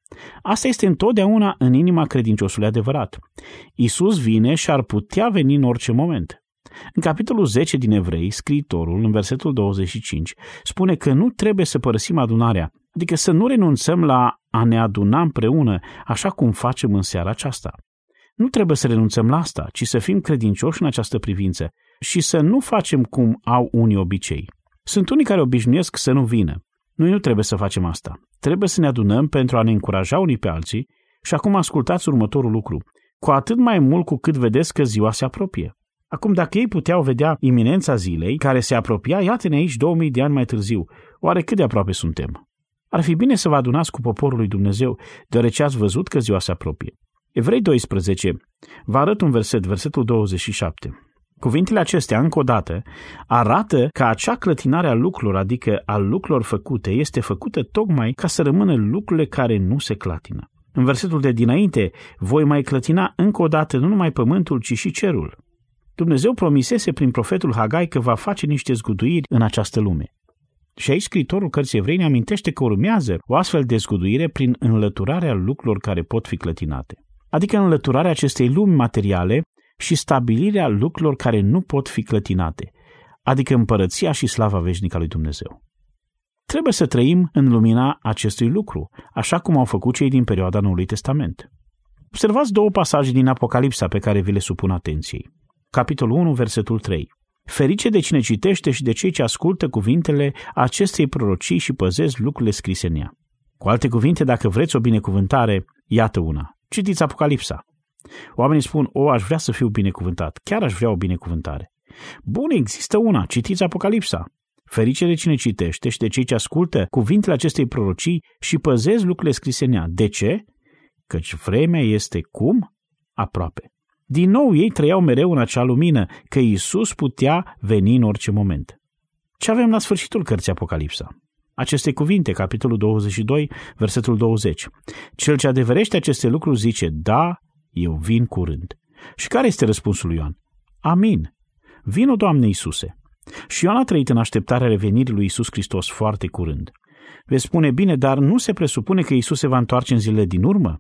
S2: Asta este întotdeauna în inima credinciosului adevărat. Iisus vine și ar putea veni în orice moment. În capitolul 10 din Evrei, scriitorul, în versetul 25, spune că nu trebuie să părăsim adunarea, adică să nu renunțăm la a ne aduna împreună, așa cum facem în seara aceasta. Nu trebuie să renunțăm la asta, ci să fim credincioși în această privință și să nu facem cum au unii obicei. Sunt unii care obișnuiesc să nu vină. Noi nu trebuie să facem asta. Trebuie să ne adunăm pentru a ne încuraja unii pe alții și acum ascultați următorul lucru. Cu atât mai mult cu cât vedeți că ziua se apropie. Acum, dacă ei puteau vedea iminența zilei care se apropia, iată-ne aici 2000 de ani mai târziu. Oare cât de aproape suntem? Ar fi bine să vă adunați cu poporul lui Dumnezeu, deoarece ați văzut că ziua se apropie. Evrei 12, vă arăt un verset, versetul 27. Cuvintele acestea, încă o dată, arată că acea clătinare a lucrurilor, adică a lucrurilor făcute, este făcută tocmai ca să rămână lucrurile care nu se clatină. În versetul de dinainte, voi mai clătina încă o dată nu numai pământul, ci și cerul. Dumnezeu promisese prin profetul Hagai că va face niște zguduiri în această lume. Și aici scriitorul cărții Evrei ne amintește că urmează o astfel de zguduire prin înlăturarea lucrurilor care pot fi clătinate. Adică înlăturarea acestei lumi materiale și stabilirea lucrurilor care nu pot fi clătinate, adică împărăția și slava veșnică a lui Dumnezeu. Trebuie să trăim în lumina acestui lucru, așa cum au făcut cei din perioada Noului Testament. Observați două pasaje din Apocalipsa pe care vi le supun atenției. Capitolul 1, versetul 3. Ferice de cine citește și de cei ce ascultă cuvintele acestei prorocii și păzesc lucrurile scrise în ea. Cu alte cuvinte, dacă vreți o binecuvântare, iată una. Citiți Apocalipsa. Oamenii spun: aș vrea să fiu binecuvântat, chiar aș vrea o binecuvântare. Bun, există una, citiți Apocalipsa. Ferice de cine citește și de cei ce ascultă cuvintele acestei prorocii și păzesc lucrurile scrise în ea. De ce? Căci vremea este cum? Aproape. Din nou, ei trăiau mereu în acea lumină, că Iisus putea veni în orice moment. Ce avem la sfârșitul cărții Apocalipsa? Aceste cuvinte, capitolul 22, versetul 20. Cel ce adeverește aceste lucruri zice: da, eu vin curând. Și care este răspunsul lui Ioan? Amin. Vino, Doamne Iisuse. Și Ioan a trăit în așteptarea revenirii lui Iisus Hristos foarte curând. Veți spune: bine, dar nu se presupune că Iisus se va întoarce în zilele din urmă?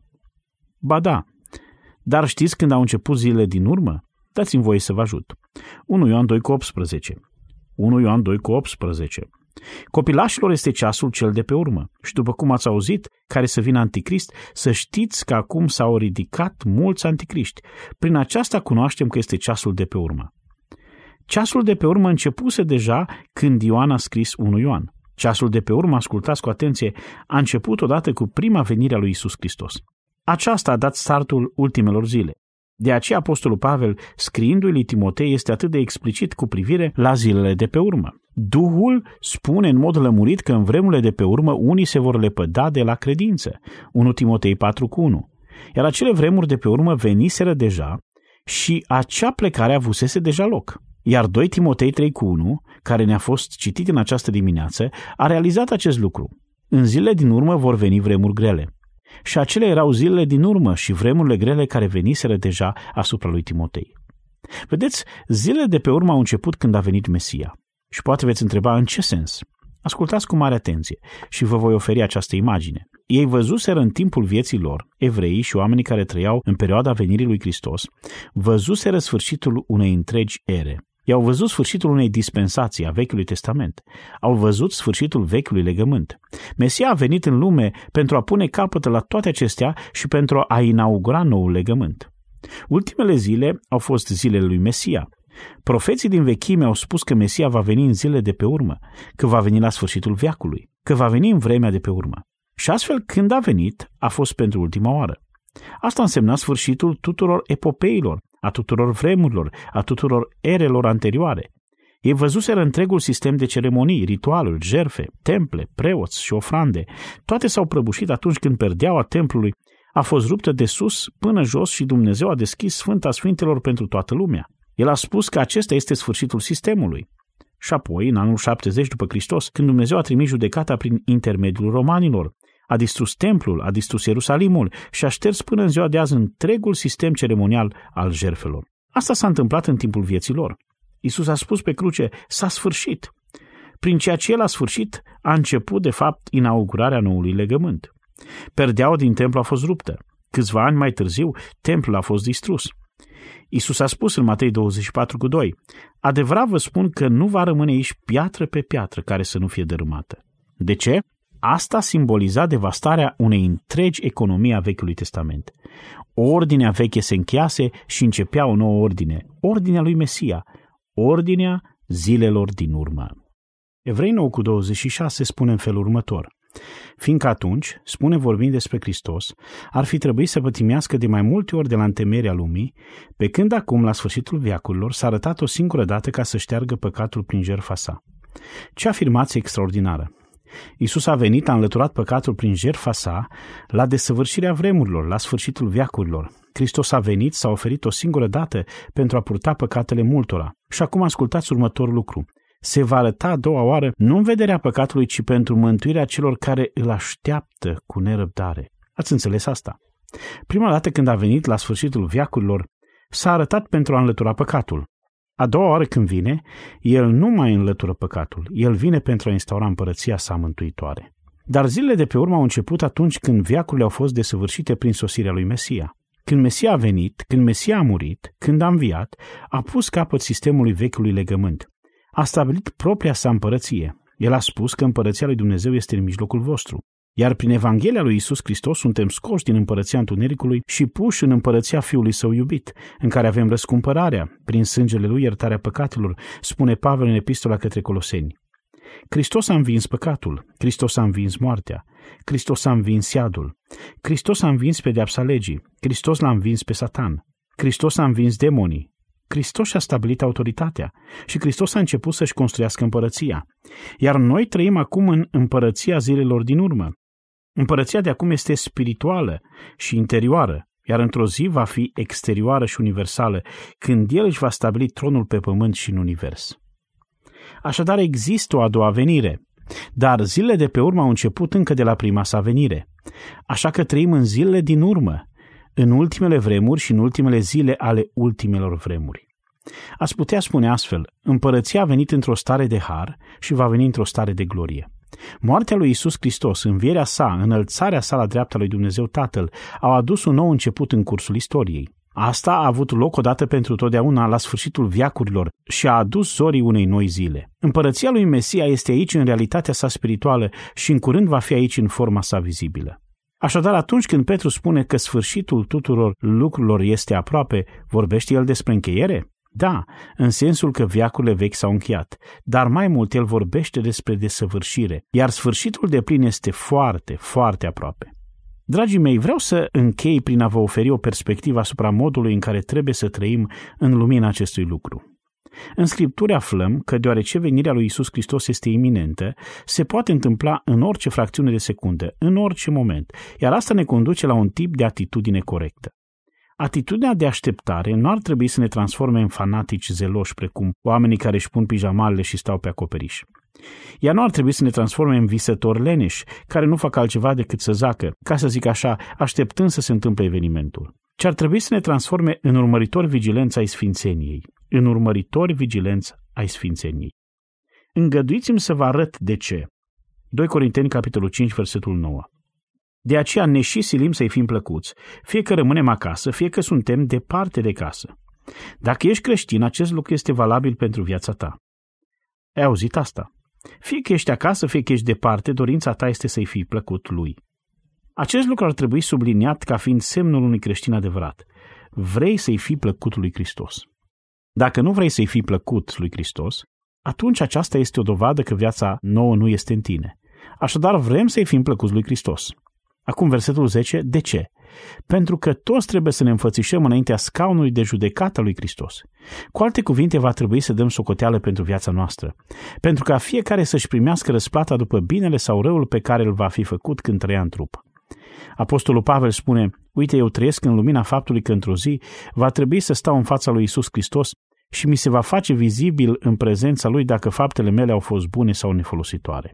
S2: Ba da. Dar știți când au început zilele din urmă? Dați-mi voie să vă ajut. 1 Ioan 2 cu 18. 1 Ioan 2 cu 18. Copilașilor este ceasul cel de pe urmă. Și după cum ați auzit, care să vină anticrist, să știți că acum s-au ridicat mulți anticriști. Prin aceasta cunoaștem că este ceasul de pe urmă. Ceasul de pe urmă începuse deja când Ioan a scris 1 Ioan. Ceasul de pe urmă, ascultați cu atenție, a început odată cu prima venire a lui Iisus Hristos. Aceasta a dat startul ultimelor zile. De aceea apostolul Pavel, scriindu-i lui Timotei, este atât de explicit cu privire la zilele de pe urmă. Duhul spune în mod lămurit că în vremurile de pe urmă unii se vor lepăda de la credință. 1 Timotei 4,1. Iar acele vremuri de pe urmă veniseră deja și acea plecare avusese deja loc. Iar 2 Timotei 3,1, care ne-a fost citit în această dimineață, a realizat acest lucru. În zilele din urmă vor veni vremuri grele. Și acelea erau zilele din urmă și vremurile grele care veniseră deja asupra lui Timotei. Vedeți, zilele de pe urmă au început când a venit Mesia. Și poate veți întreba în ce sens. Ascultați cu mare atenție și vă voi oferi această imagine. Ei văzuseră în timpul vieții lor, evreii și oamenii care trăiau în perioada venirii lui Hristos, văzuseră sfârșitul unei întregi ere. I-au văzut sfârșitul unei dispensații a Vechiului Testament. Au văzut sfârșitul Vechiului Legământ. Mesia a venit în lume pentru a pune capăt la toate acestea și pentru a inaugura noul legământ. Ultimele zile au fost zilele lui Mesia. Profeții din vechime au spus că Mesia va veni în zilele de pe urmă, că va veni la sfârșitul veacului, că va veni în vremea de pe urmă. Și astfel, când a venit, a fost pentru ultima oară. Asta însemna sfârșitul tuturor epopeilor, a tuturor vremurilor, a tuturor erelor anterioare. Ei văzuseră întregul sistem de ceremonii, ritualuri, jertfe, temple, preoți și ofrande. Toate s-au prăbușit atunci când perdeaua templului a fost ruptă de sus până jos și Dumnezeu a deschis Sfânta Sfintelor pentru toată lumea. El a spus că acesta este sfârșitul sistemului. Și apoi, în anul 70 după Hristos, când Dumnezeu a trimis judecata prin intermediul romanilor, a distrus templul, a distrus Ierusalimul și a șters până în ziua de azi întregul sistem ceremonial al jertfelor. Asta s-a întâmplat în timpul vieții lor. Iisus a spus pe cruce, s-a sfârșit. Prin ceea ce El a sfârșit, a început, de fapt, inaugurarea noului legământ. Perdeaua din templu a fost ruptă. Câțiva ani mai târziu, templul a fost distrus. Iisus a spus în Matei 24,2, adevărat vă spun că nu va rămâne aici piatră pe piatră care să nu fie dărâmată. De ce? Asta simboliza devastarea unei întregi economii a Vechiului Testament. Ordinea veche se încheiase și începea o nouă ordine, ordinea lui Mesia, ordinea zilelor din urmă. Evrei 9,26 spune în felul următor, fiindcă atunci, spune vorbind despre Hristos, ar fi trebuit să pătimească de mai multe ori de la întemeierea lumii, pe când acum, la sfârșitul veacurilor, s-a arătat o singură dată ca să șteargă păcatul prin jertfa sa. Ce afirmație extraordinară! Iisus a venit, a înlăturat păcatul prin jertfa sa la desăvârșirea vremurilor, la sfârșitul veacurilor. Hristos a venit, s-a oferit o singură dată pentru a purta păcatele multora. Și acum ascultați următorul lucru. Se va arăta a doua oară nu în vederea păcatului, ci pentru mântuirea celor care îl așteaptă cu nerăbdare. Ați înțeles asta? Prima dată când a venit la sfârșitul veacurilor, s-a arătat pentru a înlătura păcatul. A doua oară când vine, El nu mai înlătură păcatul, El vine pentru a instaura împărăția sa mântuitoare. Dar zilele de pe urmă au început atunci când veacurile au fost desăvârșite prin sosirea lui Mesia. Când Mesia a venit, când Mesia a murit, când a înviat, a pus capăt sistemului vechiului legământ. A stabilit propria sa împărăție. El a spus că împărăția lui Dumnezeu este în mijlocul vostru. Iar prin Evanghelia lui Iisus Hristos suntem scoși din împărăția întunericului și puși în împărăția Fiului Său iubit, în care avem răscumpărarea, prin sângele Lui iertarea păcatelor, spune Pavel în epistola către Coloseni. Hristos a învins păcatul, Hristos a învins moartea, Hristos a învins iadul, Hristos a învins pedeapsa legii, Hristos l-a învins pe Satan, Hristos a învins demonii, Hristos și-a stabilit autoritatea și Hristos a început să-și construiască împărăția. Iar noi trăim acum în împărăția zilelor din urmă. Împărăția de acum este spirituală și interioară, iar într-o zi va fi exterioară și universală, când El își va stabili tronul pe pământ și în univers. Așadar există o a doua venire, dar zilele de pe urmă au început încă de la prima sa venire. Așa că trăim în zilele din urmă, în ultimele vremuri și în ultimele zile ale ultimelor vremuri. Ați putea spune astfel, împărăția a venit într-o stare de har și va veni într-o stare de glorie. Moartea lui Iisus Hristos, învierea sa, înălțarea sa la dreapta lui Dumnezeu Tatăl au adus un nou început în cursul istoriei. Asta a avut loc odată pentru totdeauna la sfârșitul veacurilor și a adus zorii unei noi zile. Împărăția lui Mesia este aici în realitatea sa spirituală și în curând va fi aici în forma sa vizibilă. Așadar, atunci când Petru spune că sfârșitul tuturor lucrurilor este aproape, vorbește el despre încheiere? Da, în sensul că veacurile vechi s-au încheiat, dar mai mult el vorbește despre desăvârșire, iar sfârșitul deplin este foarte, foarte aproape. Dragii mei, vreau să închei prin a vă oferi o perspectivă asupra modului în care trebuie să trăim în lumina acestui lucru. În Scripturi aflăm că, deoarece venirea lui Iisus Hristos este iminentă, se poate întâmpla în orice fracțiune de secundă, în orice moment, iar asta ne conduce la un tip de atitudine corectă. Atitudinea de așteptare nu ar trebui să ne transforme în fanatici zeloși, precum oamenii care își pun pijamalele și stau pe acoperiș. Ea nu ar trebui să ne transforme în visători leneși, care nu fac altceva decât să zacă, ca să zic așa, așteptând să se întâmple evenimentul. Ci ar trebui să ne transforme în urmăritori vigilenți ai sfințeniei. În urmăritori vigilenți ai sfințeniei. Îngăduiți-mi să vă arăt de ce. 2 Corinteni, capitolul 5, versetul 9. De aceea ne și silim să-i fim plăcuți, fie că rămânem acasă, fie că suntem departe de casă. Dacă ești creștin, acest lucru este valabil pentru viața ta. Ai auzit asta? Fie că ești acasă, fie că ești departe, dorința ta este să-i fii plăcut lui. Acest lucru ar trebui subliniat ca fiind semnul unui creștin adevărat. Vrei să-i fii plăcut lui Hristos. Dacă nu vrei să-i fii plăcut lui Hristos, atunci aceasta este o dovadă că viața nouă nu este în tine. Așadar, vrem să-i fim plăcuți lui Hristos. Acum, versetul 10, de ce? Pentru că toți trebuie să ne înfățișăm înaintea scaunului de judecată lui Hristos. Cu alte cuvinte, va trebui să dăm socoteală pentru viața noastră, pentru ca fiecare să-și primească răsplata după binele sau răul pe care îl va fi făcut când trăia în trup. Apostolul Pavel spune, uite, eu trăiesc în lumina faptului că într-o zi va trebui să stau în fața lui Iisus Hristos și mi se va face vizibil în prezența lui dacă faptele mele au fost bune sau nefolositoare.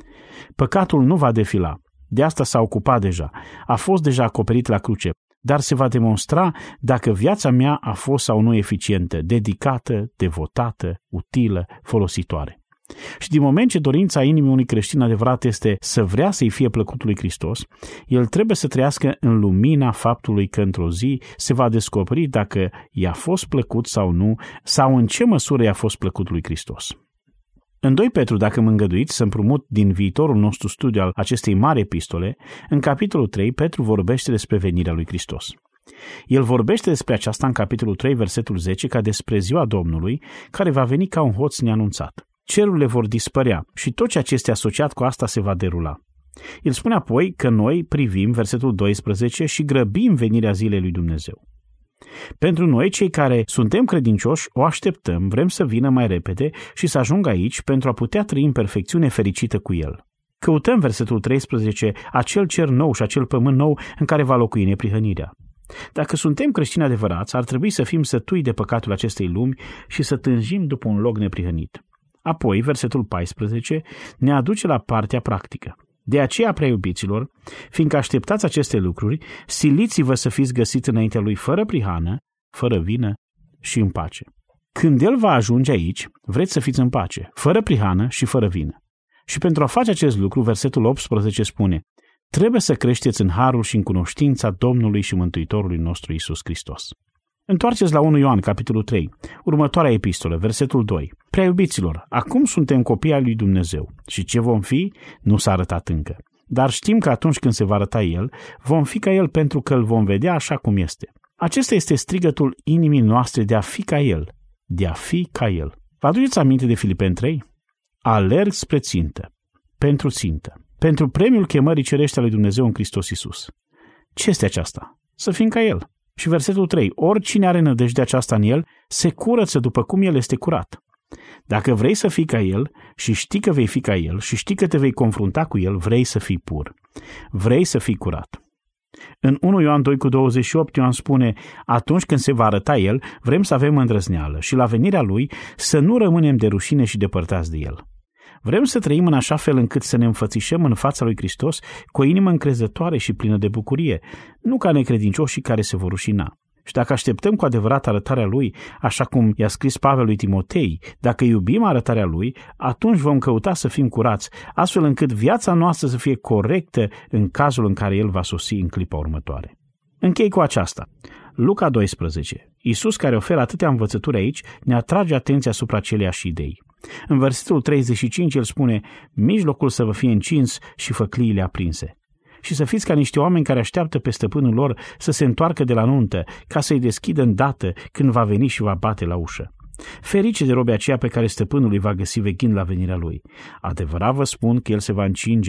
S2: Păcatul nu va defila. De asta s-a ocupat deja, a fost deja acoperit la cruce, dar se va demonstra dacă viața mea a fost sau nu eficientă, dedicată, devotată, utilă, folositoare. Și din moment ce dorința inimii unui creștin adevărat este să vrea să-i fie plăcut lui Hristos, el trebuie să trăiască în lumina faptului că într-o zi se va descoperi dacă i-a fost plăcut sau nu, sau în ce măsură i-a fost plăcut lui Hristos. În 2 Petru, dacă mă îngăduiți să împrumut din viitorul nostru studiu al acestei mari epistole, în capitolul 3, Petru vorbește despre venirea lui Hristos. El vorbește despre aceasta în capitolul 3, versetul 10, ca despre ziua Domnului, care va veni ca un hoț neanunțat. Cerurile vor dispărea și tot ceea ce este asociat cu asta se va derula. El spune apoi că noi privim, versetul 12, și grăbim venirea zilei lui Dumnezeu. Pentru noi, cei care suntem credincioși, o așteptăm, vrem să vină mai repede și să ajungă aici pentru a putea trăi în perfecțiune fericită cu El. Căutăm, versetul 13, acel cer nou și acel pământ nou în care va locui neprihănirea. Dacă suntem creștini adevărați, ar trebui să fim sătui de păcatul acestei lumi și să tânjim după un loc neprihănit. Apoi, versetul 14, ne aduce la partea practică. De aceea, prea iubiților, fiindcă așteptați aceste lucruri, siliți-vă să fiți găsiți înaintea lui fără prihană, fără vină și în pace. Când El va ajunge aici, vreți să fiți în pace, fără prihană și fără vină. Și pentru a face acest lucru, versetul 18 spune, trebuie să creșteți în harul și în cunoștința Domnului și Mântuitorului nostru Iisus Hristos. Întoarceți la 1 Ioan, capitolul 3, următoarea epistolă, versetul 2. Prea iubiților, acum suntem copii ai lui Dumnezeu și ce vom fi nu s-a arătat încă. Dar știm că atunci când se va arăta El, vom fi ca El pentru că îl vom vedea așa cum este. Acesta este strigătul inimii noastre de a fi ca El, de a fi ca El. Vă aduceți aminte de Filipeni 3? Alerg spre țintă, pentru premiul chemării cerești a lui Dumnezeu în Hristos Iisus. Ce este aceasta? Să fim ca El. Și versetul 3. Oricine are nădejdea aceasta în El, se curăță după cum El este curat. Dacă vrei să fii ca El și știi că vei fi ca El și știi că te vei confrunta cu El, vrei să fii pur. Vrei să fii curat. În 1 Ioan 2,28 Ioan spune, atunci când se va arăta El, vrem să avem îndrăzneală și la venirea Lui să nu rămânem de rușine și depărtați de El. Vrem să trăim în așa fel încât să ne înfățișăm în fața lui Hristos cu o inimă încrezătoare și plină de bucurie, nu ca necredincioșii care se vor rușina. Și dacă așteptăm cu adevărat arătarea Lui, așa cum i-a scris Pavel lui Timotei, dacă iubim arătarea Lui, atunci vom căuta să fim curați, astfel încât viața noastră să fie corectă în cazul în care El va sosi în clipa următoare. Închei cu aceasta. Luca 12. Iisus, care oferă atâtea învățături aici, ne atrage atenția asupra aceleiași idei. În versetul 35 El spune, mijlocul să vă fie încins și făcliile aprinse. Și să fiți ca niște oameni care așteaptă pe stăpânul lor să se întoarcă de la nuntă, ca să-i deschidă îndată când va veni și va bate la ușă. Ferice de robii aceia pe care stăpânul îi va găsi veghind la venirea lui. Adevărat vă spun că el se va încinge,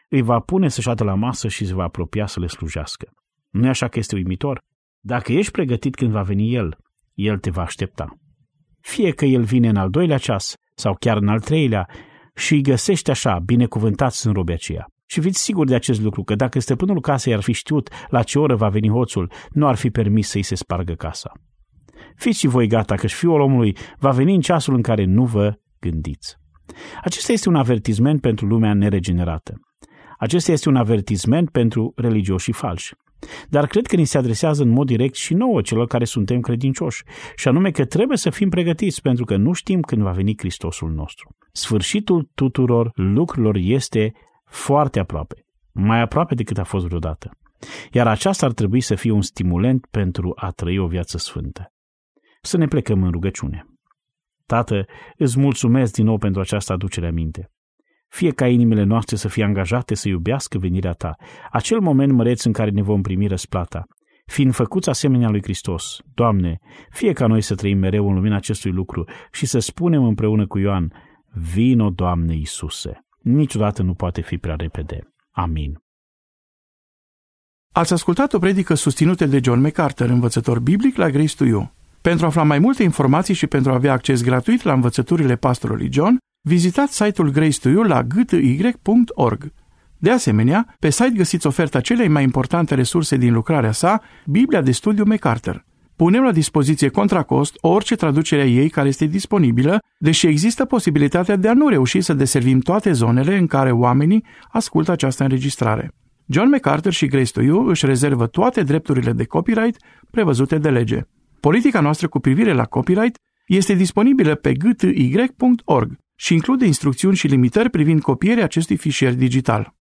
S2: îi va pune să șadă la masă și se va apropia să le slujească. Nu-i așa că este uimitor? Dacă ești pregătit când va veni El te va aștepta. Fie că El vine în al 2-lea ceas sau chiar în al 3-lea și îi găsește așa, binecuvântați în robii aceia. Și fiți siguri de acest lucru, că dacă stăpânul casei ar fi știut la ce oră va veni hoțul, nu ar fi permis să-i se spargă casa. Fiți și voi gata, că Fiul omului va veni în ceasul în care nu vă gândiți. Acesta este un avertisment pentru lumea neregenerată. Acesta este un avertisment pentru religioșii falși. Dar cred că ni se adresează în mod direct și nouă, celor care suntem credincioși, și anume că trebuie să fim pregătiți, pentru că nu știm când va veni Hristosul nostru. Sfârșitul tuturor lucrurilor este foarte aproape, mai aproape decât a fost vreodată. Iar aceasta ar trebui să fie un stimulent pentru a trăi o viață sfântă. Să ne plecăm în rugăciune. Tată, îți mulțumesc din nou pentru această aducere aminte. Fie ca inimile noastre să fie angajate să iubească venirea Ta, acel moment măreț în care ne vom primi răsplata, fiind făcuți asemenea lui Hristos. Doamne, fie ca noi să trăim mereu în lumina acestui lucru și să spunem împreună cu Ioan: vino, Doamne Iisuse. Niciodată nu poate fi prea repede. Amin.
S1: Ați ascultat o predică susținută de John MacArthur, învățător biblic la Grace to You. Pentru a afla mai multe informații și pentru a avea acces gratuit la învățăturile pastorului John, vizitați site-ul Grace to You la gty.org. De asemenea, pe site găsiți oferta celei mai importante resurse din lucrarea sa, Biblia de studiu MacArthur. Punem la dispoziție contra cost orice traducere a ei care este disponibilă, deși există posibilitatea de a nu reuși să deservim toate zonele în care oamenii ascultă această înregistrare. John MacArthur și Grace to You își rezervă toate drepturile de copyright prevăzute de lege. Politica noastră cu privire la copyright este disponibilă pe gty.org și include instrucțiuni și limitări privind copierea acestui fișier digital.